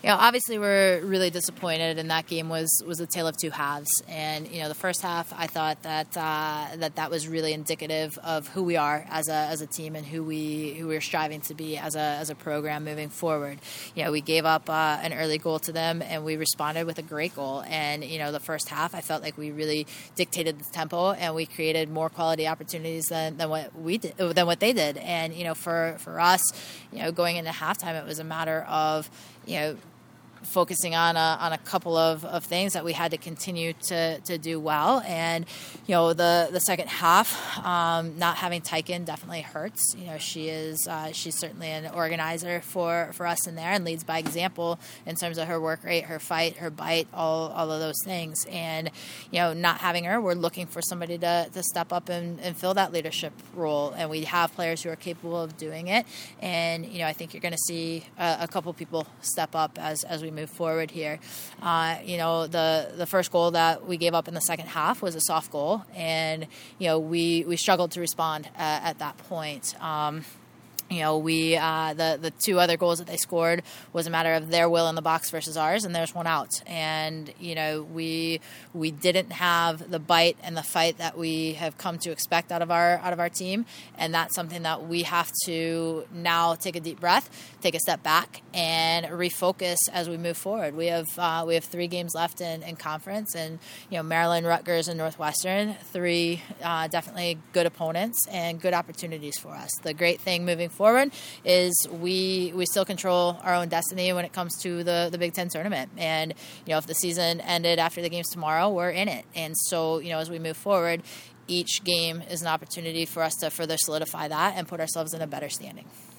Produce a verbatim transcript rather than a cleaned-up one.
You know, obviously we're really disappointed, and that game was, was a tale of two halves. And you know, the first half, I thought that uh, that that was really indicative of who we are as a as a team and who we who we're striving to be as a as a program moving forward. You know, we gave up uh, an early goal to them, and we responded with a great goal. And you know, the first half, I felt like we really dictated the tempo, and we created more quality opportunities than, than what we did, than what they did. And you know, for for us, you know, going into halftime, it was a matter of you know. focusing on a, on a couple of, of things that we had to continue to, to do well. And, you know, the, the second half, um, not having Tyken definitely hurts. You know, she is, uh, she's certainly an organizer for, for us in there and leads by example in terms of her work rate, her fight, her bite, all, all of those things. And, you know, not having her, we're looking for somebody to, to step up and, and fill that leadership role. And we have players who are capable of doing it. And, you know, I think you're going to see a, a couple people step up as, as we move forward here. Uh, you know, the the first goal that we gave up in the second half was a soft goal, and you know we we struggled to respond uh, at that point. Um, You know, we uh, the the two other goals that they scored was a matter of their will in the box versus ours, and there's one out. And you know, we we didn't have the bite and the fight that we have come to expect out of our out of our team, and that's something that we have to now take a deep breath, take a step back, and refocus as we move forward. We have uh, we have three games left in, in conference, and you know, Maryland, Rutgers, and Northwestern, three uh, definitely good opponents and good opportunities for us. The great thing moving forward forward is we we still control our own destiny when it comes to the, the Big Ten tournament. And, you know, if the season ended after the games tomorrow, we're in it. And so, you know, as we move forward, each game is an opportunity for us to further solidify that and put ourselves in a better standing.